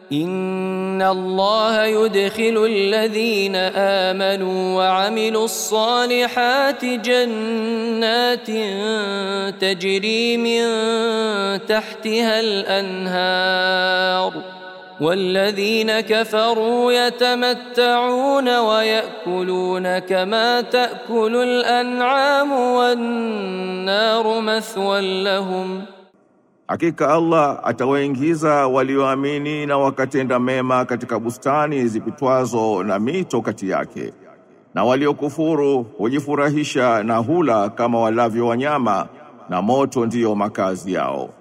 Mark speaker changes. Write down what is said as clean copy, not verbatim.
Speaker 1: إن الله يدخل الذين آمنوا وعملوا الصالحات جنات تجري من تحتها الأنهار والذين كفروا يتمتعون ويأكلون كما تأكل الأنعام والنار مثوى لهم.
Speaker 2: Hakika Allah atawaingiza walioamini na wakatenda mema katika bustani zipitwazo na mito kati yake, na waliokufuru hujifurahisha na hula kama walavyo wanyama, na moto ndiyo makazi yao.